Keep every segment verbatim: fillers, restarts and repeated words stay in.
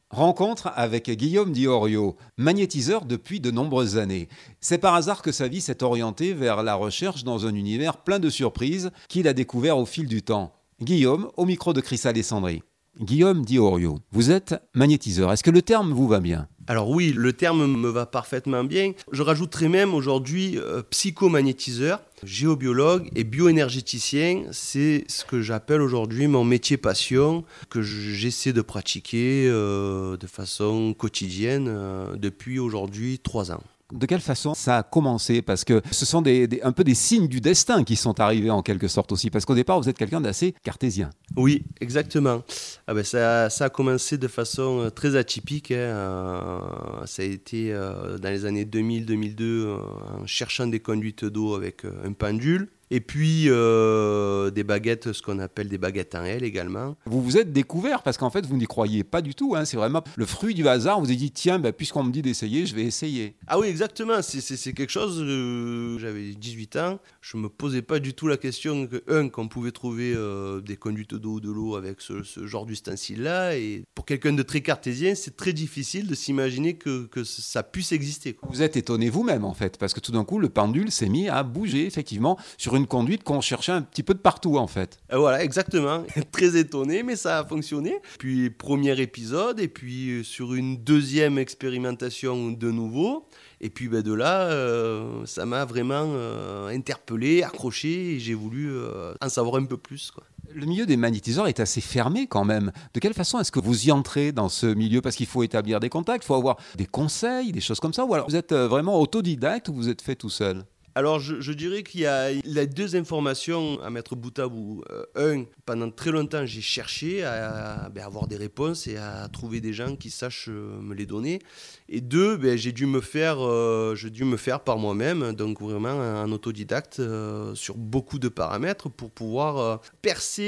Rencontre avec Guillaume Diorio, magnétiseur depuis de nombreuses années. C'est par hasard que sa vie s'est orientée vers la recherche dans un univers plein de surprises qu'il a découvert au fil du temps. Guillaume, au micro de Chris Alessandri. Guillaume Diorio, vous êtes magnétiseur. Est-ce que le terme vous va bien ? Alors oui, le terme me va parfaitement bien. Je rajouterai même aujourd'hui euh, psychomagnétiseur, géobiologue et bioénergéticien. C'est ce que j'appelle aujourd'hui mon métier passion, que j'essaie de pratiquer euh, de façon quotidienne euh, depuis aujourd'hui trois ans. De quelle façon ça a commencé ? Parce que ce sont des, des, un peu des signes du destin qui sont arrivés en quelque sorte aussi. Parce qu'au départ, vous êtes quelqu'un d'assez cartésien. Oui, exactement. Ah ben ça, ça a commencé de façon très atypique. Hein. Euh, ça a été euh, dans les années deux mille deux mille deux euh, en cherchant des conduites d'eau avec euh, un pendule. Et puis euh, des baguettes, ce qu'on appelle des baguettes en L également. Vous vous êtes découvert parce qu'en fait, vous n'y croyez pas du tout. Hein. C'est vraiment le fruit du hasard. Vous avez dit, tiens, ben, puisqu'on me dit d'essayer, je vais essayer. Ah oui, exactement. C'est, c'est, c'est quelque chose... Euh, j'avais dix-huit ans. Je ne me posais pas du tout la question que, un, qu'on pouvait trouver euh, des conduites d'eau ou de l'eau avec ce, ce genre d'ustensile-là. Et pour quelqu'un de très cartésien, c'est très difficile de s'imaginer que, que ça puisse exister, quoi. Vous êtes étonné vous-même, en fait, parce que tout d'un coup, le pendule s'est mis à bouger, effectivement, sur une conduite qu'on cherchait un petit peu de partout, en fait. Et voilà, exactement. Très étonné, mais ça a fonctionné. Puis, premier épisode, et puis sur une deuxième expérimentation de nouveau. Et puis ben, de là, euh, ça m'a vraiment euh, interpellé, accroché, et j'ai voulu euh, en savoir un peu plus, quoi. Le milieu des magnétiseurs est assez fermé quand même. De quelle façon est-ce que vous y entrez dans ce milieu ? Parce qu'il faut établir des contacts, il faut avoir des conseils, des choses comme ça. Ou alors vous êtes vraiment autodidacte ou vous êtes fait tout seul ? Alors, je, je dirais qu'il y a, il y a deux informations à mettre bout à bout. Euh, un, pendant très longtemps, j'ai cherché à, à ben, avoir des réponses et à trouver des gens qui sachent euh, me les donner. Et deux, ben, j'ai dû me faire, euh, j'ai dû me faire par moi-même, donc vraiment en autodidacte euh, sur beaucoup de paramètres pour pouvoir euh, percer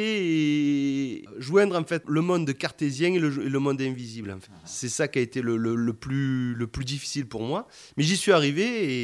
et joindre en fait le monde cartésien et le, et le monde invisible. En fait. C'est ça qui a été le, le, le, plus, le plus difficile pour moi. Mais j'y suis arrivé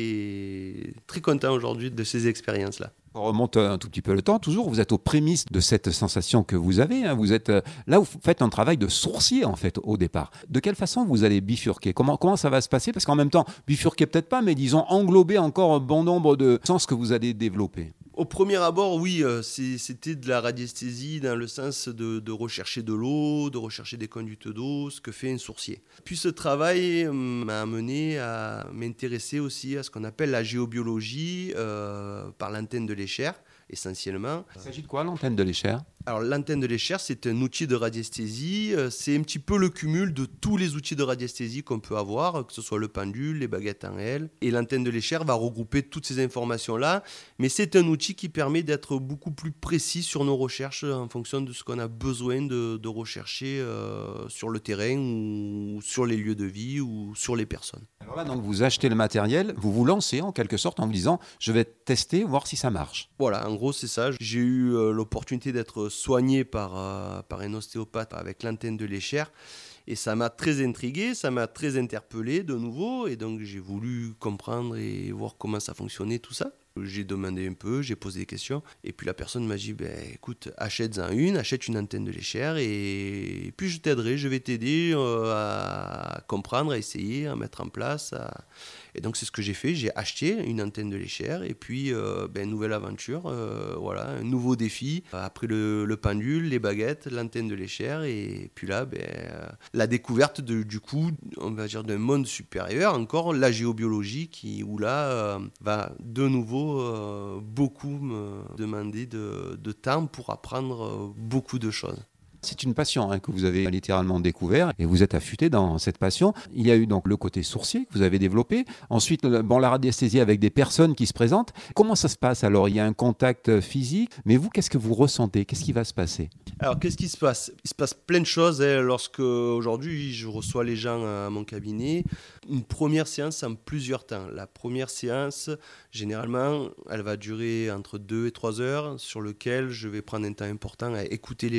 et très content aujourd'hui de ces expériences-là. On remonte un tout petit peu le temps, toujours, vous êtes aux prémices de cette sensation que vous avez. Hein. Vous êtes, euh, là, vous faites un travail de sourcier, en fait, au départ. De quelle façon vous allez bifurquer ? Comment, comment ça va se passer ? Parce qu'en même temps, bifurquer peut-être pas, mais disons, englober encore un bon nombre de sens que vous allez développer. Au premier abord, oui, euh, c'est, c'était de la radiesthésie dans le sens de, de rechercher de l'eau, de rechercher des conduites d'eau, ce que fait un sourcier. Puis ce travail euh, m'a amené à m'intéresser aussi à ce qu'on appelle la géobiologie euh, par l'antenne de l'Escher, essentiellement. Il s'agit de quoi, l'antenne de l'Escher ? Alors l'antenne de l'Escher, c'est un outil de radiesthésie. C'est un petit peu le cumul de tous les outils de radiesthésie qu'on peut avoir, que ce soit le pendule, les baguettes en L. Et l'antenne de l'Escher va regrouper toutes ces informations-là. Mais c'est un outil qui permet d'être beaucoup plus précis sur nos recherches en fonction de ce qu'on a besoin de, de rechercher euh, sur le terrain ou sur les lieux de vie ou sur les personnes. Alors là, donc, vous achetez le matériel, vous vous lancez en quelque sorte en vous disant « je vais tester, voir si ça marche ». Voilà, en gros, c'est ça. J'ai eu euh, l'opportunité d'être soigné par, euh, par un ostéopathe avec l'antenne de l'Escher. Et ça m'a très intrigué, ça m'a très interpellé de nouveau. Et donc, j'ai voulu comprendre et voir comment ça fonctionnait, tout ça. J'ai demandé un peu, j'ai posé des questions. Et puis, la personne m'a dit, ben, écoute, achète-en une, achète une antenne de l'Escher. Et puis, je t'aiderai, je vais t'aider euh, à comprendre, à essayer, à mettre en place. À... Et donc, c'est ce que j'ai fait. J'ai acheté une antenne de l'Escher. Et puis, euh, ben, nouvelle aventure, euh, voilà, un nouveau défi. Après le, le pendule, les baguettes, l'antenne de l'Escher. Et puis là, ben, euh, la découverte de, du coup, on va dire, d'un monde supérieur, encore la géobiologie, qui, où là, euh, va de nouveau euh, beaucoup me demander de, de temps pour apprendre euh, beaucoup de choses. C'est une passion hein, que vous avez littéralement découvert et vous êtes affûté dans cette passion. Il y a eu donc le côté sourcier que vous avez développé. Ensuite, bon, la radiesthésie avec des personnes qui se présentent. Comment ça se passe alors ? Il y a un contact physique, mais vous, qu'est-ce que vous ressentez ? Qu'est-ce qui va se passer ? Alors, qu'est-ce qui se passe ? Il se passe plein de choses hein, lorsque, aujourd'hui, je reçois les gens à mon cabinet. Une première séance en plusieurs temps. La première séance, généralement, elle va durer entre deux et trois heures, sur lequel je vais prendre un temps important à écouter les gens.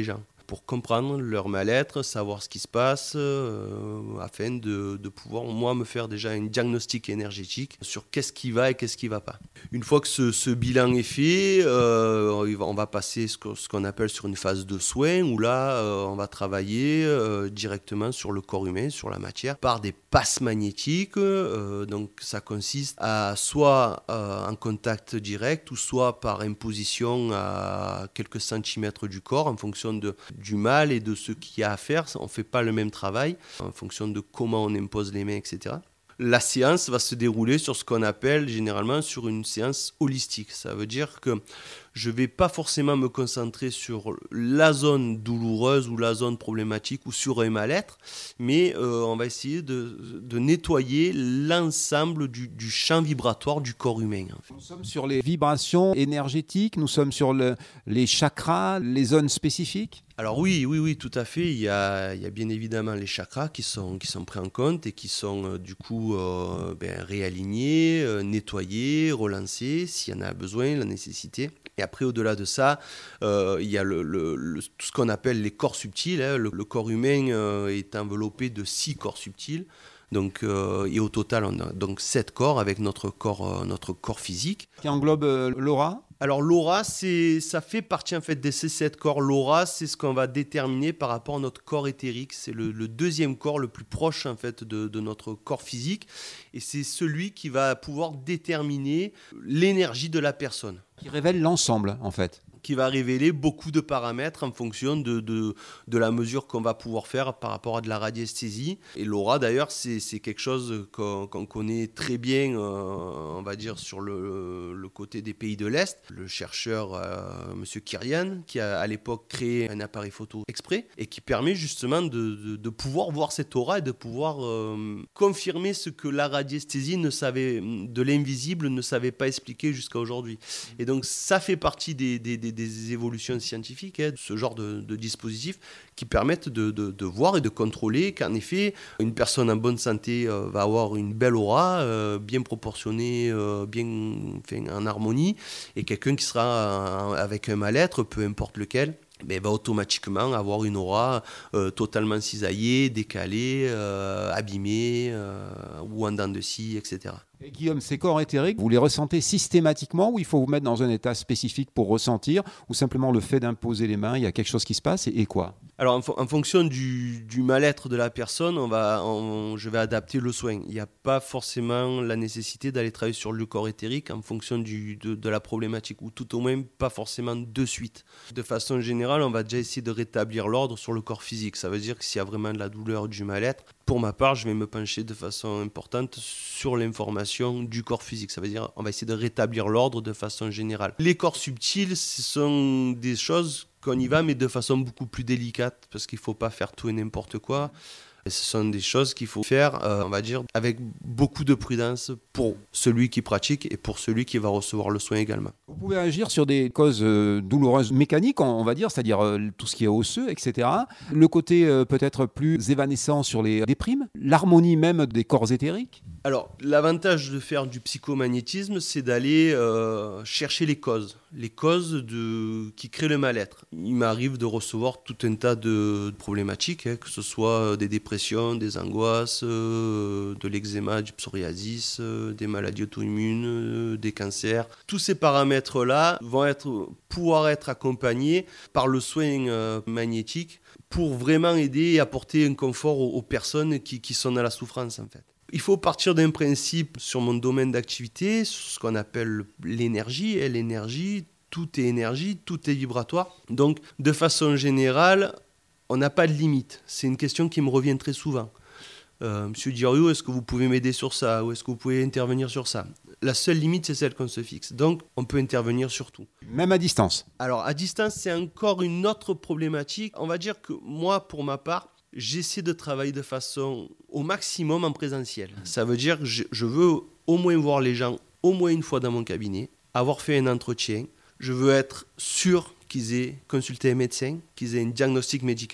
pour comprendre leur mal-être, savoir ce qui se passe, euh, afin de, de pouvoir, moi, me faire déjà un diagnostic énergétique sur qu'est-ce qui va et qu'est-ce qui ne va pas. Une fois que ce, ce bilan est fait, euh, on va passer ce, que, ce qu'on appelle sur une phase de soins, où là, euh, on va travailler euh, directement sur le corps humain, sur la matière, par des passes magnétiques. Euh, donc, ça consiste à soit euh, en contact direct, ou soit par imposition à quelques centimètres du corps, en fonction de, du mal et de ce qu'il y a à faire. On ne fait pas le même travail, en fonction de comment on impose les mains, et cetera. La séance va se dérouler sur ce qu'on appelle généralement sur une séance holistique. Ça veut dire que je ne vais pas forcément me concentrer sur la zone douloureuse ou la zone problématique ou sur un mal-être, mais euh, on va essayer de, de nettoyer l'ensemble du, du champ vibratoire du corps humain. En fait. Nous sommes sur les vibrations énergétiques, nous sommes sur le, les chakras, les zones spécifiques. Alors oui, oui, oui, tout à fait. Il y a, il y a bien évidemment les chakras qui sont, qui sont pris en compte et qui sont euh, du coup euh, ben, réalignés, euh, nettoyés, relancés, s'il y en a besoin, la nécessité. Et après, au-delà de ça, euh, il y a le, le, le, tout ce qu'on appelle les corps subtils. Hein. Le, le corps humain euh, est enveloppé de six corps subtils. Donc, euh, et au total, on a donc sept corps avec notre corps, euh, notre corps physique. Qui englobe euh, l'aura ? Alors l'aura, c'est, ça fait partie en fait de ces sept corps. L'aura, c'est ce qu'on va déterminer par rapport à notre corps éthérique. C'est le, le deuxième corps le plus proche en fait de, de notre corps physique, et c'est celui qui va pouvoir déterminer l'énergie de la personne. Qui révèle l'ensemble en fait. Qui va révéler beaucoup de paramètres en fonction de, de, de la mesure qu'on va pouvoir faire par rapport à de la radiesthésie. Et l'aura, d'ailleurs, c'est, c'est quelque chose qu'on, qu'on connaît très bien, euh, on va dire, sur le, le côté des pays de l'Est. Le chercheur, euh, M. Kirian, qui a à l'époque créé un appareil photo exprès et qui permet justement de, de, de pouvoir voir cette aura et de pouvoir euh, confirmer ce que la radiesthésie ne savait, de l'invisible ne savait pas expliquer jusqu'à aujourd'hui. Et donc, ça fait partie des, des, des des évolutions scientifiques, hein, ce genre de, de dispositifs qui permettent de, de, de voir et de contrôler qu'en effet, une personne en bonne santé euh, va avoir une belle aura, euh, bien proportionnée, euh, bien enfin, en harmonie, et quelqu'un qui sera euh, avec un mal-être, peu importe lequel, mais va automatiquement avoir une aura euh, totalement cisaillée, décalée, euh, abîmée, euh, ou en dents de scie, et cetera. Et Guillaume, ces corps éthériques, vous les ressentez systématiquement ou il faut vous mettre dans un état spécifique pour ressentir, ou simplement le fait d'imposer les mains, il y a quelque chose qui se passe et, et quoi ? Alors, en, fo- en fonction du, du mal-être de la personne, on va, on- je vais adapter le soin. Il n'y a pas forcément la nécessité d'aller travailler sur le corps éthérique en fonction du, de, de la problématique, ou tout au moins pas forcément de suite. De façon générale, on va déjà essayer de rétablir l'ordre sur le corps physique. Ça veut dire que s'il y a vraiment de la douleur, du mal-être, pour ma part, je vais me pencher de façon importante sur l'information du corps physique. Ça veut dire qu'on va essayer de rétablir l'ordre de façon générale. Les corps subtils, ce sont des choses qu'on y va, mais de façon beaucoup plus délicate, parce qu'il ne faut pas faire tout et n'importe quoi. Et ce sont des choses qu'il faut faire, euh, on va dire, avec beaucoup de prudence pour celui qui pratique et pour celui qui va recevoir le soin également. Vous pouvez agir sur des causes euh, douloureuses mécaniques, on, on va dire, c'est-à-dire euh, tout ce qui est osseux, et cetera. Le côté euh, peut-être plus évanescent sur les déprimes, l'harmonie même des corps éthériques. Alors, l'avantage de faire du psychomagnétisme, c'est d'aller euh, chercher les causes, les causes de, qui créent le mal-être. Il m'arrive de recevoir tout un tas de problématiques, hein, que ce soit des dépressions, des angoisses, euh, de l'eczéma, du psoriasis, euh, des maladies auto-immunes, euh, des cancers. Tous ces paramètres-là vont être, pouvoir être accompagnés par le soin euh, magnétique pour vraiment aider et apporter un confort aux, aux personnes qui, qui sont dans la souffrance, en fait. Il faut partir d'un principe sur mon domaine d'activité, sur ce qu'on appelle l'énergie. Et l'énergie, tout est énergie, tout est vibratoire. Donc, de façon générale, on n'a pas de limite. C'est une question qui me revient très souvent. Euh, Monsieur Diorio, est-ce que vous pouvez m'aider sur ça? Ou est-ce que vous pouvez intervenir sur ça? La seule limite, c'est celle qu'on se fixe. Donc, on peut intervenir sur tout. Même à distance. Alors, à distance, c'est encore une autre problématique. On va dire que moi, pour ma part, j'essaie de travailler de façon au maximum en présentiel. Ça veut dire que je, je veux au moins voir les gens au moins une fois dans mon cabinet, avoir fait un entretien. Je veux être sûr qu'ils aient consulté un médecin, qu'ils aient un diagnostic médical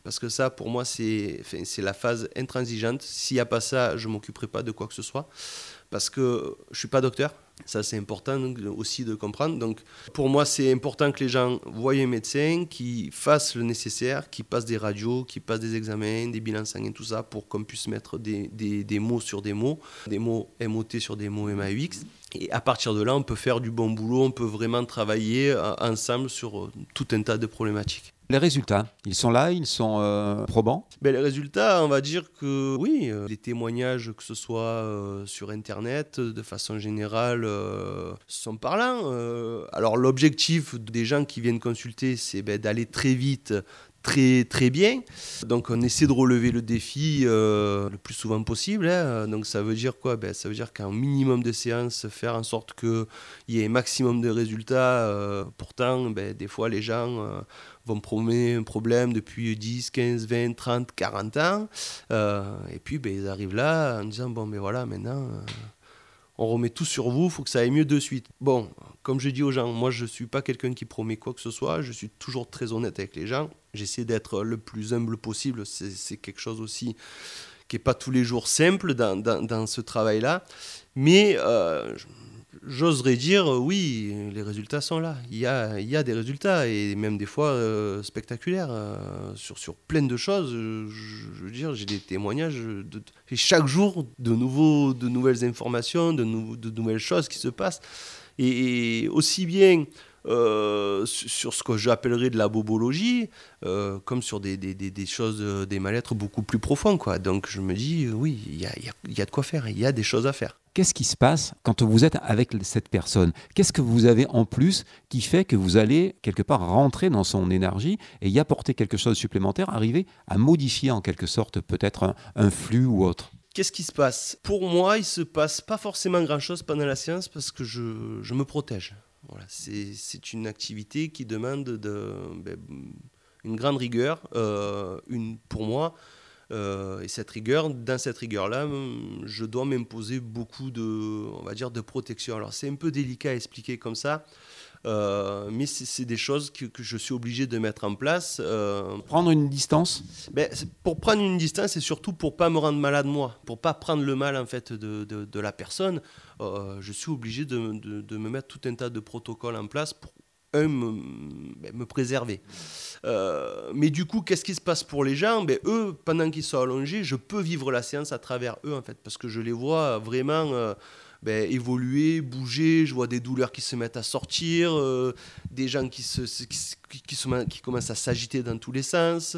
Parce que ça, pour moi, c'est, enfin, c'est la phase intransigeante. S'il n'y a pas ça, je ne m'occuperai pas de quoi que ce soit. Parce que je ne suis pas docteur. Ça, c'est important aussi de comprendre. Donc, pour moi, c'est important que les gens voient un médecin, qui fassent le nécessaire, qui passe des radios, qui passe des examens, des bilans sanguins, tout ça, pour qu'on puisse mettre des, des, des mots sur des mots, des mots M O T sur des mots M A U X. Et à partir de là, on peut faire du bon boulot, on peut vraiment travailler ensemble sur tout un tas de problématiques. Les résultats, ils sont là, ils sont euh, probants. Ben, les résultats, on va dire que oui, euh, les témoignages, que ce soit euh, sur Internet, de façon générale, euh, sont parlants. Euh, alors l'objectif des gens qui viennent consulter, c'est ben, d'aller très vite, très, très bien. Donc on essaie de relever le défi euh, le plus souvent possible. Hein. Donc ça veut dire quoi? Ben, ça veut dire qu'un minimum de séances, faire en sorte qu'il y ait un maximum de résultats. Euh, pourtant, ben, des fois, les gens... Euh, vont promener un problème depuis dix, quinze, vingt, trente, quarante ans. Euh, et puis, ben, ils arrivent là en disant, bon, mais voilà, maintenant, euh, on remet tout sur vous, il faut que ça aille mieux de suite. Bon, comme je dis aux gens, moi, je ne suis pas quelqu'un qui promet quoi que ce soit. Je suis toujours très honnête avec les gens. J'essaie d'être le plus humble possible. C'est, c'est quelque chose aussi qui n'est pas tous les jours simple dans, dans, dans ce travail-là. Mais... Euh, J'oserais dire, euh, oui, les résultats sont là. Il y a, il y a des résultats, et même des fois euh, spectaculaires, euh, sur, sur plein de choses. Je, je veux dire, j'ai des témoignages, de, de, et chaque jour, de, nouveaux, de nouvelles informations, de, nou, de nouvelles choses qui se passent. Et, et aussi bien euh, sur ce que j'appellerais de la bobologie, euh, comme sur des, des, des, des choses, des mal-être beaucoup plus profonds, quoi. Donc je me dis, oui, il y a, il y a, il y a de quoi faire, il y a des choses à faire. Qu'est-ce qui se passe quand vous êtes avec cette personne? Qu'est-ce que vous avez en plus qui fait que vous allez quelque part rentrer dans son énergie et y apporter quelque chose de supplémentaire, arriver à modifier en quelque sorte peut-être un, un flux ou autre? Qu'est-ce qui se passe? Pour moi, il ne se passe pas forcément grand-chose pendant la séance parce que je, je me protège. Voilà, c'est, c'est une activité qui demande de, ben, une grande rigueur. Euh, une, pour moi, Euh, et cette rigueur, dans cette rigueur-là, je dois m'imposer beaucoup de, on va dire, de protection. Alors c'est un peu délicat à expliquer comme ça, euh, mais c'est, c'est des choses que, que je suis obligé de mettre en place. Euh, prendre une distance. Ben, pour prendre une distance, et surtout pour pas me rendre malade moi, pour pas prendre le mal en fait de, de, de la personne. Euh, je suis obligé de, de, de me mettre tout un tas de protocoles en place pour un, me, ben, me préserver. Euh, mais du coup, qu'est-ce qui se passe pour les gens? Ben, eux, pendant qu'ils sont allongés, je peux vivre la séance à travers eux, en fait, parce que je les vois vraiment euh, ben, évoluer, bouger. Je vois des douleurs qui se mettent à sortir, euh, des gens qui, se, qui, qui, se, qui commencent à s'agiter dans tous les sens,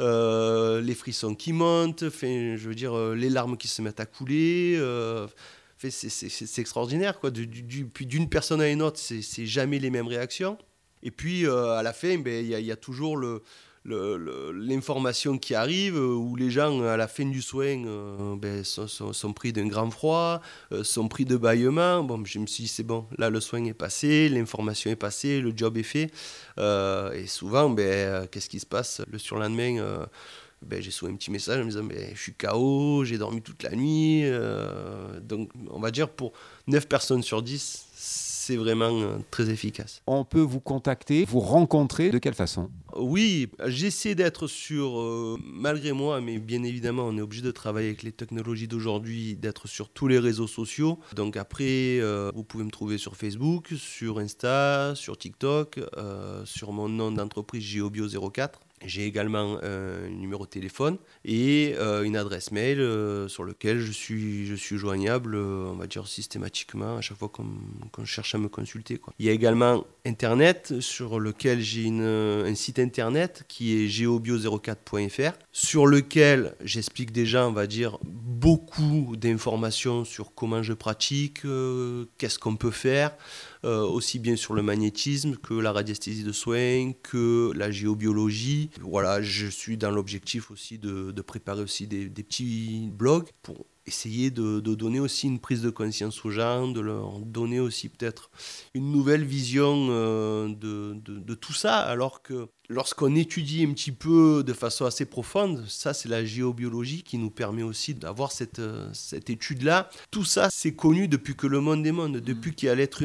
euh, les frissons qui montent, enfin, je veux dire, euh, les larmes qui se mettent à couler. Euh, C'est, c'est, c'est, c'est extraordinaire, quoi. Du, du, puis d'une personne à une autre, c'est, c'est jamais les mêmes réactions. Et puis euh, à la fin, ben, y, a, y a toujours le, le, le, l'information qui arrive, euh, où les gens, à la fin du soin, euh, ben, sont, sont, sont pris d'un grand froid, euh, sont pris de bâillement. Bon, je me suis dit, c'est bon, là le soin est passé, l'information est passée, le job est fait. Euh, et souvent, ben, euh, qu'est-ce qui se passe le surlendemain euh, Ben, j'ai souvent un petit message en me disant ben, je suis K O, j'ai dormi toute la nuit. Euh, donc, on va dire pour neuf personnes sur dix, c'est vraiment euh, très efficace. On peut vous contacter, vous rencontrer, de quelle façon? Oui, j'essaie d'être sur, euh, malgré moi, mais bien évidemment, on est obligé de travailler avec les technologies d'aujourd'hui, d'être sur tous les réseaux sociaux. Donc après, euh, vous pouvez me trouver sur Facebook, sur Insta, sur TikTok, euh, sur mon nom d'entreprise Geobio zéro quatre. J'ai également un numéro de téléphone et euh, une adresse mail euh, sur lequel je suis, je suis joignable, euh, on va dire systématiquement, à chaque fois qu'on, qu'on cherche à me consulter, quoi. Il y a également Internet, sur lequel j'ai une, un site Internet qui est geobio zéro quatre point f r, sur lequel j'explique déjà, on va dire, beaucoup d'informations sur comment je pratique, euh, qu'est-ce qu'on peut faire, Euh, aussi bien sur le magnétisme que la radiesthésie de soins, que la géobiologie. Voilà, je suis dans l'objectif aussi de, de préparer aussi des, des petits blogs pour essayer de, de donner aussi une prise de conscience aux gens, de leur donner aussi peut-être une nouvelle vision euh, de, de, de tout ça, alors que lorsqu'on étudie un petit peu de façon assez profonde, ça c'est la géobiologie qui nous permet aussi d'avoir cette, cette étude-là. Tout ça c'est connu depuis que le monde est monde, depuis qu'il y a l'être humain sur la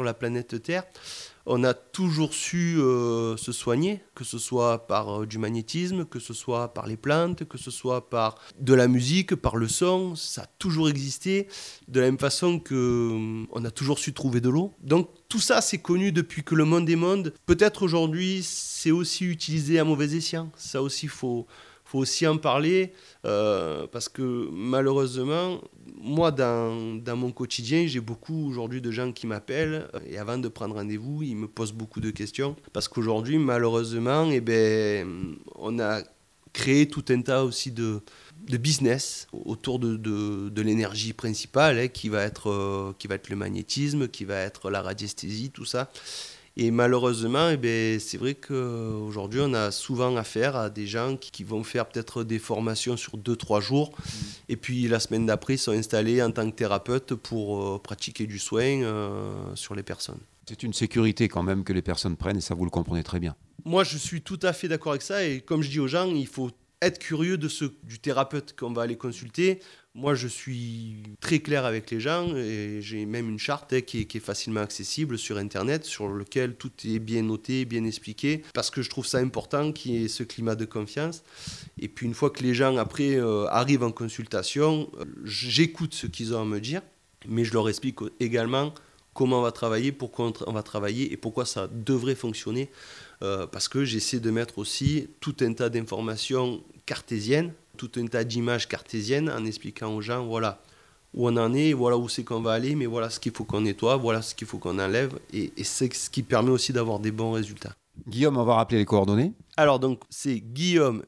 la planète Terre, on a toujours su euh, se soigner, que ce soit par euh, du magnétisme, que ce soit par les plantes, que ce soit par de la musique, par le son. Ça a toujours existé, de la même façon qu'on a toujours su trouver de l'eau. Donc tout ça, c'est connu depuis que le monde est monde. Peut-être aujourd'hui, c'est aussi utilisé à mauvais escient. Ça aussi, il faut... Il faut aussi en parler euh, parce que malheureusement, moi, dans, dans mon quotidien, j'ai beaucoup aujourd'hui de gens qui m'appellent et avant de prendre rendez-vous, ils me posent beaucoup de questions parce qu'aujourd'hui, malheureusement, eh ben, on a créé tout un tas aussi de, de business autour de, de, de l'énergie principale hein, qui, va être, euh, qui va être le magnétisme, qui va être la radiesthésie, tout ça. Et malheureusement, eh bien, c'est vrai qu'aujourd'hui, on a souvent affaire à des gens qui, qui vont faire peut-être des formations sur deux trois jours. Mmh. Et puis la semaine d'après, ils sont installés en tant que thérapeutes pour euh, pratiquer du soin euh, sur les personnes. C'est une sécurité quand même que les personnes prennent et ça, vous le comprenez très bien. Moi, je suis tout à fait d'accord avec ça. Et comme je dis aux gens, il faut être curieux de ce, du thérapeute qu'on va aller consulter. Moi, je suis très clair avec les gens et j'ai même une charte hein, qui, est, qui est facilement accessible sur Internet, sur lequel tout est bien noté, bien expliqué, parce que je trouve ça important qu'il y ait ce climat de confiance. Et puis, une fois que les gens, après, euh, arrivent en consultation, euh, j'écoute ce qu'ils ont à me dire, mais je leur explique également comment on va travailler, pourquoi on va travailler et pourquoi ça devrait fonctionner. Euh, parce que j'essaie de mettre aussi tout un tas d'informations cartésiennes, tout un tas d'images cartésiennes en expliquant aux gens voilà où on en est, voilà où c'est qu'on va aller, mais voilà ce qu'il faut qu'on nettoie, voilà ce qu'il faut qu'on enlève et, et c'est ce qui permet aussi d'avoir des bons résultats. Guillaume, on va rappeler les coordonnées. Alors donc c'est Guillaume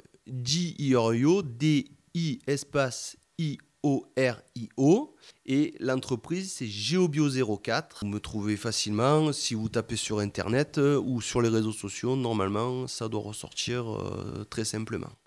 Diorio, D I espace I O R I O et l'entreprise c'est Géobio zéro quatre. Vous me trouvez facilement si vous tapez sur internet euh, ou sur les réseaux sociaux, normalement ça doit ressortir euh, très simplement.